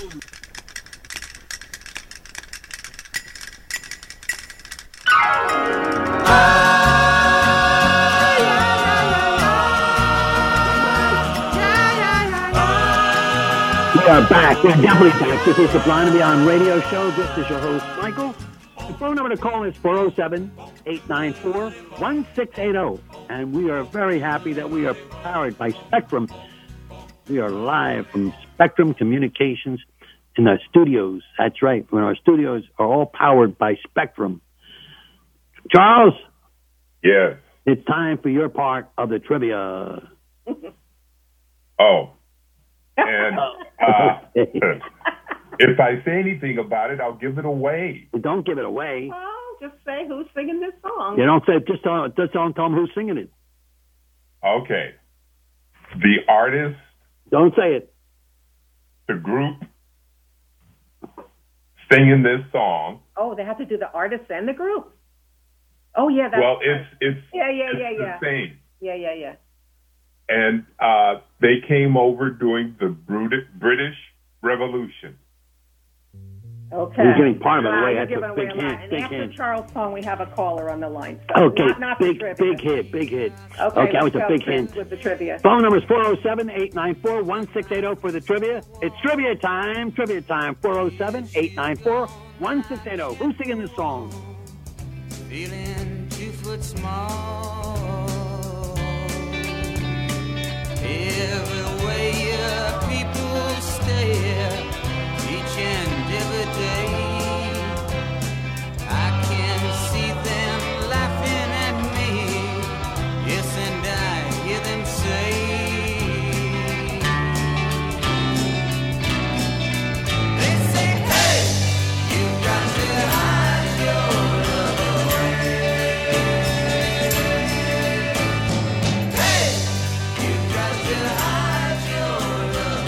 We are back. We're definitely back. This is the Blind and Beyond radio show. This is your host, Michael. The phone number to call is 407-894-1680. And we are very happy that we are powered by Spectrum. We are live from Spectrum Communications in our studios. That's right. When our studios are all powered by Spectrum. Charles? Yes. It's time for your part of the trivia. Oh. And if I say anything about it, I'll give it away. Don't give it away. Oh, just say who's singing this song. You don't say, just don't tell them who's singing it. Okay. The artist. Don't say it. The group singing this song. Oh, they have to do the artist and the group. Oh, yeah. That's it's the same. Yeah. And they came over during the British Revolution. Okay. We're getting part of it away. That's That's a big hint. And Big after hint. Charles' song, we have a caller on the line. So Okay, not big the hit. Okay, that was a big hint. With the trivia. Phone number is 407-894-1680 for the trivia. It's trivia time. 407-894-1680. Who's singing this song? Feeling 2 foot small. Everywhere your people stare, each and every day, I can see them laughing at me. Yes, and I hear them say, they say, hey, you got to hide your love away. Hey, you got to hide your love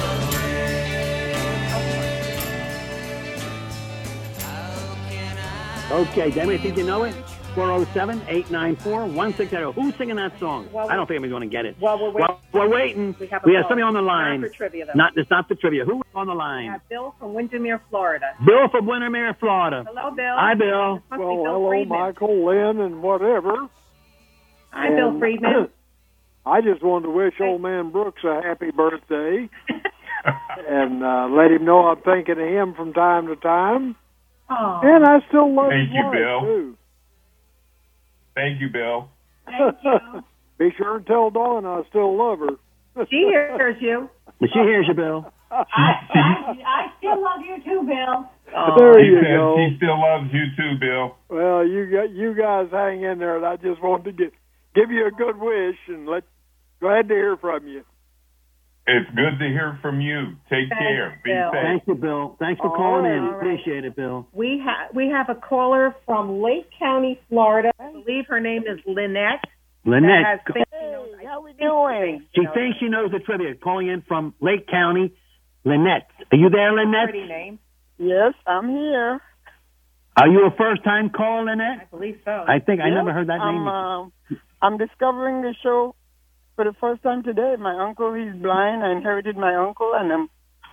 away. Okay, Demi, think you know it? 407-894-1680. Who's singing that song? Well, I don't think anybody's going to get it. Well, we're waiting. We have somebody on the line. Not for trivia, though. It's not for trivia. Who is on the line? We have Bill from Windermere, Florida. Bill from Windermere, Florida. Hello, Bill. Hi, Bill. Well, hello, Michael, Lynn, and whatever. Hi, Bill Friedman. I just wanted to wish old man Brooks a happy birthday and let him know I'm thinking of him from time to time. Aww. And I still love his Thank you, wife, Bill. too. Thank you, Bill. Thank you. Be sure and tell Dawn I still love her. She hears you. She hears you, Bill. I still love you too, Bill. There He you says go. he still loves you too, Bill. Well, you guys hang in there, and I just wanted to give you a good wish and glad to hear from you. It's good to hear from you. Take care. Be Bill. safe. Thank you, Bill. Thanks for calling in. All right. Appreciate it, Bill. We have a caller from Lake County, Florida. I believe her name is Lynette. Lynette. How we doing? She thinks she knows the trivia. Calling in from Lake County. Lynette. Are you there, Lynette? Pretty name. Yes, I'm here. Are you a first-time caller, Lynette? I believe so. I think I never heard that name. I'm discovering the show for the first time today. My uncle, he's blind. I inherited my uncle, and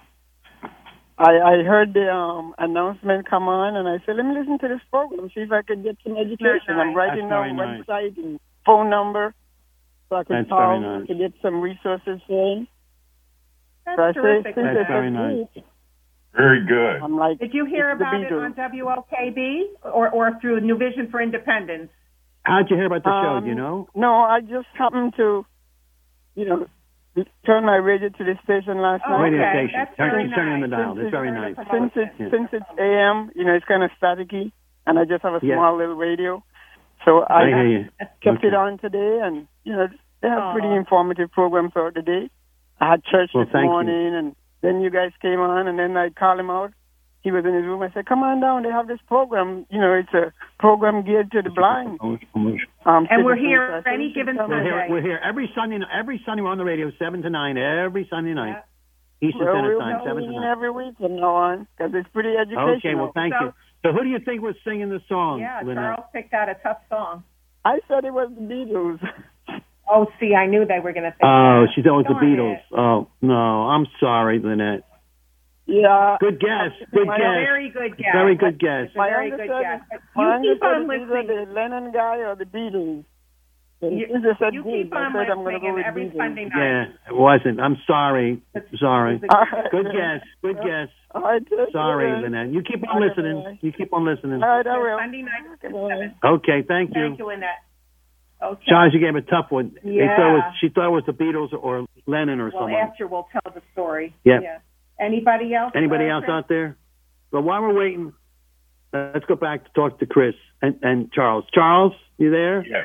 I heard the announcement come on, and I said, let me listen to this program, see if I can get some education. I'm writing down website and phone number so I can call to get some resources for him. That's terrific. That's very nice. Very good. I'm like, did you hear about it on WLKB or through New Vision for Independence? How'd you hear about the show? Do you know? No, I just happened to, turn my radio to the station last night. Radio station. That's very Turn on the nice. dial. That's very nice. Since it's AM, it's kind of staticky, and I just have a small little radio. So I hear you. kept it on today, and, they have pretty informative programs throughout the day. I had church this morning, and then you guys came on, and then I called him out. He was in his room. I said, come on down. They have this program. It's a program geared to the blind. And we're here any given Sunday. We're here every Sunday. We're on the radio, 7 to 9, every Sunday night. Eastern Standard Time, 7 to 9. Every week from now on, because it's pretty educational. Okay, well, thank you. So who do you think was singing the song, Lynette? Charles picked out a tough song. I said it was the Beatles. Oh, see, I knew they were going to say Oh, that. she thought it was the Beatles. Oh, no, I'm sorry, Lynette. Yeah. Good guess. Good guess. Very good guess. Very good guess. Very good guess. You keep on either listening. the Lennon guy or the Beatles. You keep on listening every Sunday night. Yeah, it wasn't. I'm sorry. Sorry. Good guess. Good guess. Sorry, Lynette. You keep on listening. You keep on listening. All right, I will. Sunday night at 7. Okay, thank you. Thank you, Lynette. Okay. Charles, you gave a tough one. Yeah. She thought it was the Beatles or Lennon or Well, someone. after we'll tell the story. Yeah. Anybody else? Anybody else out there? Well, while we're waiting, let's go back to talk to Chris and Charles. Charles, you there? Yes.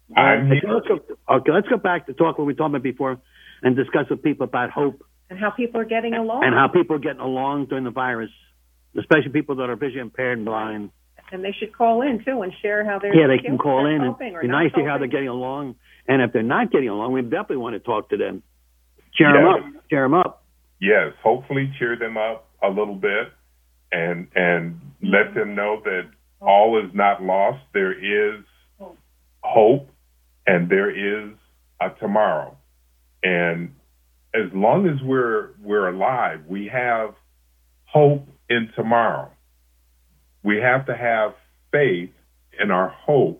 Let's go back to talk what we talked about before and discuss with people about hope. And how people are getting along. And how people are getting along during the virus, especially people that are visually impaired and blind. And they should call in, too, and share how they're Yeah, they can call in and coping or be not nice to hear how they're getting along. And if they're not getting along, we definitely want to talk to them. Cheer them up. Cheer them up. Yes, hopefully cheer them up a little bit and let them know that all is not lost. There is hope and there is a tomorrow. And as long as we're alive, we have hope in tomorrow. We have to have faith in our hope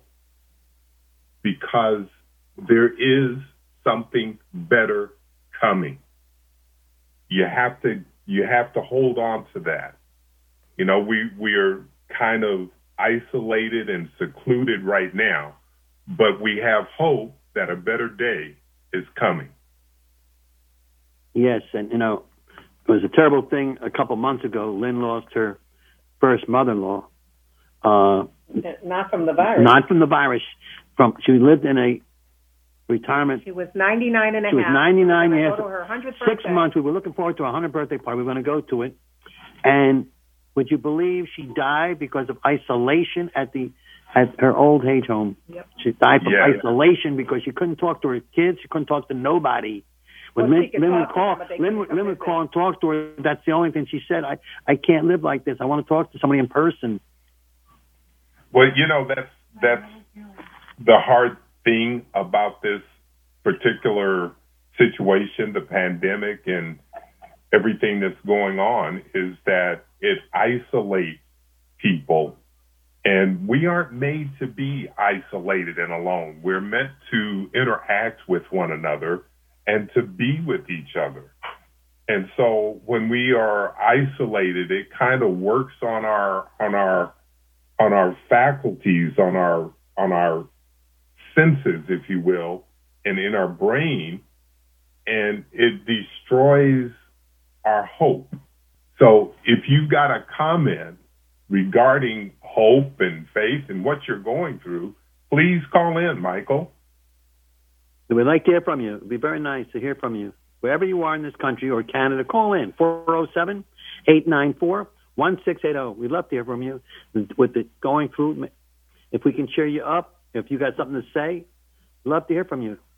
because there is something better coming. You have to hold on to that. We are kind of isolated and secluded right now, but we have hope that a better day is coming. Yes, and it was a terrible thing a couple months ago. Lynn lost her first mother-in-law. Not from the virus. Not from the virus. She lived in a retirement. She was 99 and a half. She was 99 and a half. Go to her 100th 6 birthday. months. We were looking forward to a 100th birthday party. We were going to go to it. And would you believe she died because of isolation at her old age home? Yep. She died from isolation because she couldn't talk to her kids. She couldn't talk to nobody. When Lynn would call and talk to her, that's the only thing she said. I can't live like this. I want to talk to somebody in person. Well, that's the hard thing about this particular situation, the pandemic and everything that's going on, is that it isolates people. And we aren't made to be isolated and alone. We're meant to interact with one another and to be with each other. And so when we are isolated, it kind of works on our faculties, on our senses, if you will, and in our brain, and it destroys our hope. So if you've got a comment regarding hope and faith and what you're going through, please call in, Michael. We'd like to hear from you. It'd be very nice to hear from you. Wherever you are in this country or Canada, call in, 407-894-1680. We'd love to hear from you with the going through. If we can cheer you up, if you got something to say, we'd love to hear from you.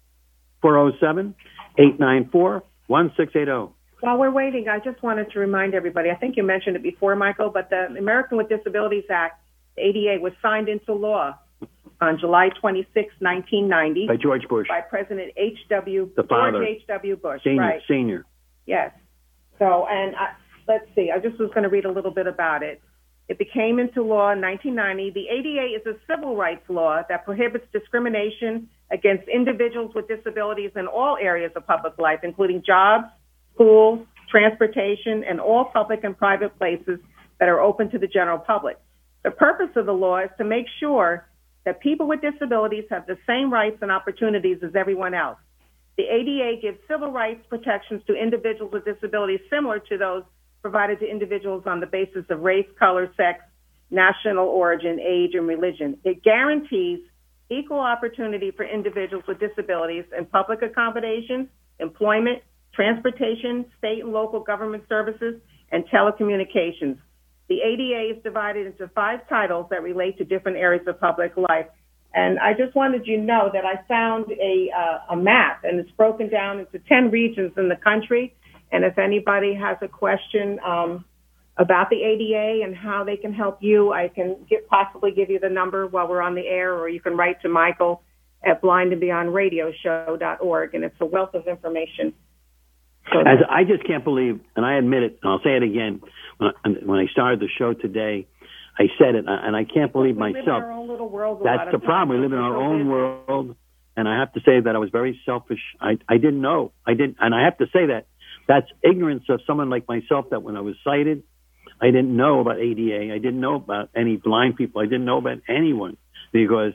407-894-1680. While we're waiting, I just wanted to remind everybody, I think you mentioned it before, Michael, but the American with Disabilities Act, the ADA, was signed into law on July 26, 1990. By George Bush. By President The father. George H.W. Bush. Senior. Yes. So, and let's see, I just was going to read a little bit about it. It became into law in 1990. The ADA is a civil rights law that prohibits discrimination against individuals with disabilities in all areas of public life, including jobs, schools, transportation, and all public and private places that are open to the general public. The purpose of the law is to make sure that people with disabilities have the same rights and opportunities as everyone else. The ADA gives civil rights protections to individuals with disabilities similar to those provided to individuals on the basis of race, color, sex, national origin, age, and religion. It guarantees equal opportunity for individuals with disabilities in public accommodations, employment, transportation, state and local government services, and telecommunications. The ADA is divided into 5 titles that relate to different areas of public life. And I just wanted you to know that I found a map, and it's broken down into 10 regions in the country. And if anybody has a question about the ADA and how they can help you, I can possibly give you the number while we're on the air, or you can write to Michael at blindandbeyondradioshow.org, and it's a wealth of information. As I just can't believe, and I admit it, and I'll say it again, when I started the show today, I said it, and I can't believe myself. We live in our own little world. That's the problem. We live in our own world, and I have to say that I was very selfish. I didn't know. And I have to say that that's ignorance of someone like myself, that when I was sighted, I didn't know about ADA. I didn't know about any blind people. I didn't know about anyone, because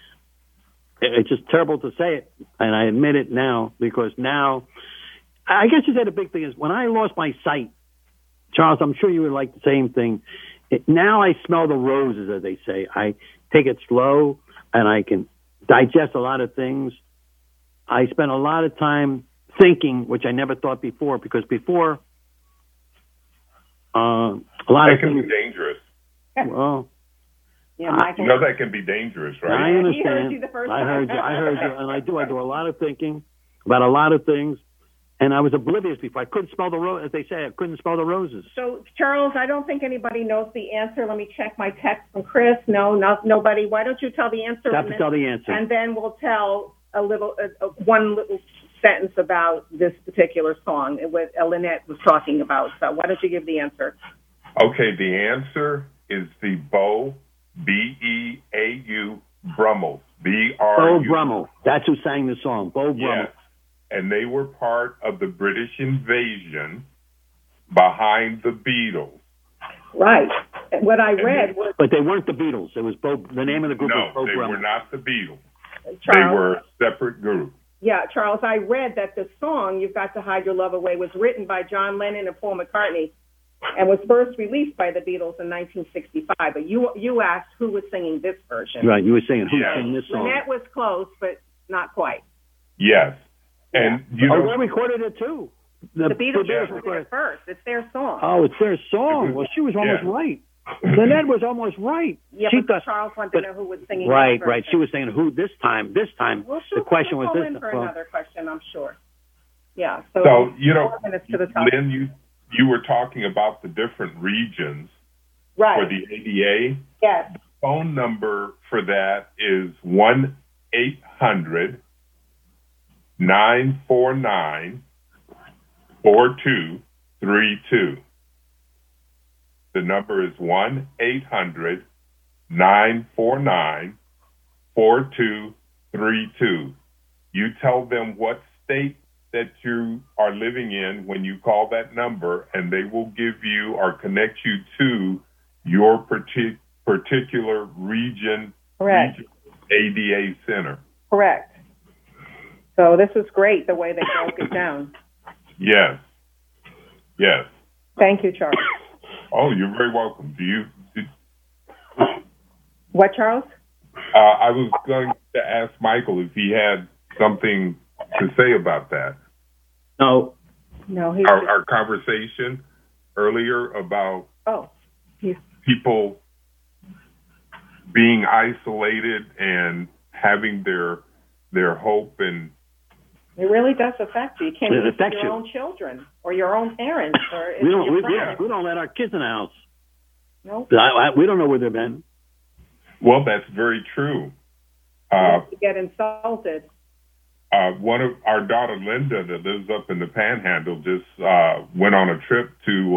it's just terrible to say it, and I admit it now, because now, I guess you said the big thing is when I lost my sight, Charles, I'm sure you would like the same thing. Now I smell the roses, as they say. I take it slow, and I can digest a lot of things. I spend a lot of time thinking, which I never thought before, because before, a lot of things can be dangerous. Well, yeah, Michael. You know that can be dangerous, right? I understand. He heard you the first time. I heard you, and I do a lot of thinking about a lot of things. And I was oblivious before. I couldn't spell the as they say, I couldn't spell the roses. So, Charles, I don't think anybody knows the answer. Let me check my text from Chris. No, nobody. Why don't you tell the answer? You have to tell the answer. And then we'll tell a little, one little sentence about this particular song, what Lynette was talking about. So why don't you give the answer? Okay, the answer is the Beau, B-E-A-U, Brummel, B-R-U. Beau Brummel. That's who sang the song, Beau Brummel. Yes. And they were part of the British invasion behind the Beatles. Right. What I read was... But they weren't the Beatles. It was the name of the group was Beau Brummel. No, they were not the Beatles. Charles, they were a separate group. Yeah, Charles, I read that the song, You've Got to Hide Your Love Away, was written by John Lennon and Paul McCartney and was first released by the Beatles in 1965. But you asked who was singing this version. Right, you were saying who sang this song. Lynette was close, but not quite. Yes. And you know, they recorded it too. The Beatles recorded it first. It's their song. Oh, it's their song. Well, she was almost right. Lynette was almost right. Yeah, but Charles wanted to know who was singing. Right. She was saying who this time. Well, the question was this. We'll for another question, I'm sure. Yeah. So you know, 4 minutes to the top. Lynn, you were talking about the different regions for the ADA. Yes. phone number for that is 1-800-949-4232. The number is 1-800-949-4232. You tell them what state that you are living in when you call that number, and they will give you or connect you to your particular region, Correct. ADA center. Correct. So this is great, the way they broke it down. Yes. Yes. Thank you, Charles. Oh, you're very welcome. What, Charles? I was going to ask Michael if he had something to say about that. No. No. Our conversation earlier about people being isolated and having their hope, and it really does affect you. You can't even see affects your you. own children or your own parents. Or We your don't let our kids in the house. Nope. We don't know where they've been. Well, that's very true. You get insulted. One of our daughter Linda, that lives up in the Panhandle, just went on a trip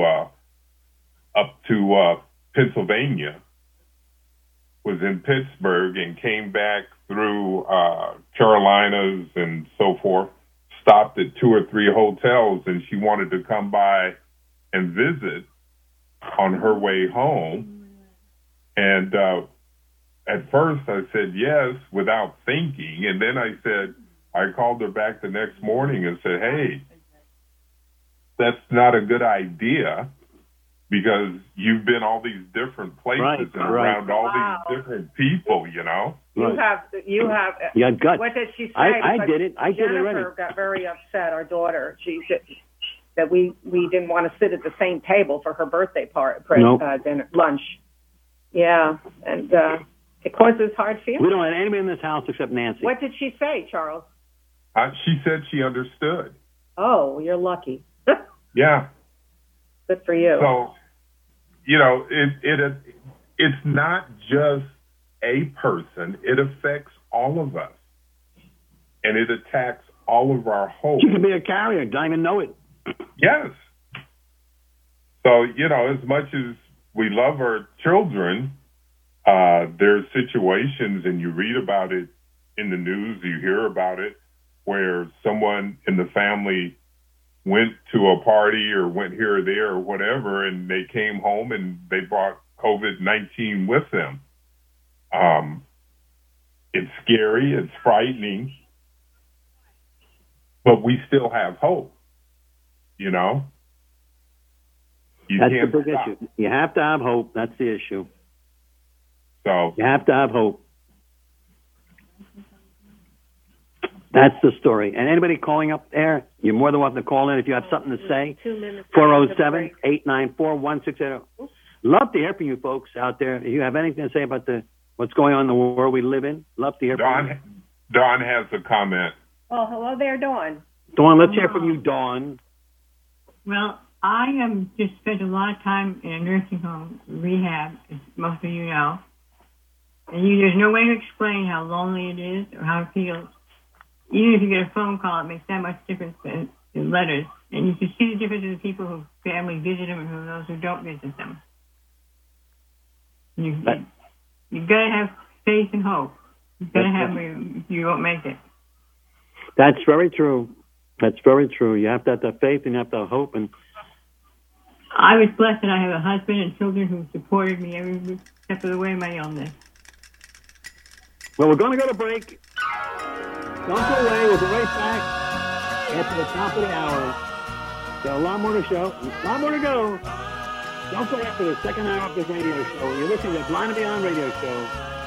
up to Pennsylvania. Was in Pittsburgh and came back through Carolinas and so forth. Stopped at 2 or 3 hotels, and she wanted to come by and visit on her way home. And at first I said yes without thinking, and then I called her back the next morning and said, hey, that's not a good idea, because you've been all these different places and around all these different people, you know. You have. You got guts. What did she say? I did it. I did it already. Jennifer got very upset. Our daughter. She said that we didn't want to sit at the same table for her birthday party, dinner, lunch. Yeah, and it causes hard feelings. We don't have anybody in this house except Nancy. What did she say, Charles? She said she understood. Oh, you're lucky. Yeah. Good for you. So, you know, it's not just a person. It affects all of us. And it attacks all of our hope. You can be a carrier, don't even know it. Yes. So, you know, as much as we love our children, there's situations, and you read about it in the news, you hear about it, where someone in the family went to a party or went here or there or whatever, and they came home and they brought COVID-19 with them. It's scary, it's frightening, but we still have hope, you know? That's the big issue. You have to have hope. That's the issue. So you have to have hope. That's the story. And anybody calling up there, you're more than welcome to call in if you have something to say. 407-894-1680. Love to hear from you folks out there. If you have anything to say about what's going on in the world we live in, love to hear from you. Dawn has a comment. Oh, hello there, Dawn. Dawn, let's hear from you, Dawn. Well, I have just spent a lot of time in a nursing home rehab, as most of you know. And there's no way to explain how lonely it is or how it feels. Even if you get a phone call, it makes that much difference in letters. And you can see the difference in the people whose family visit them and those who don't visit them. You've got to have faith and hope. You've got to have it. You won't make it. That's very true. That's very true. You have to have that faith and you have to have hope. And I was blessed that I have a husband and children who supported me every step of the way in my illness. Well, we're going to go to break. Don't go away. We'll be right back after the top of the hour. Got a lot more to show. A lot more to go. Don't go after the second hour of this radio show. You're listening to Blind and Beyond Radio Show.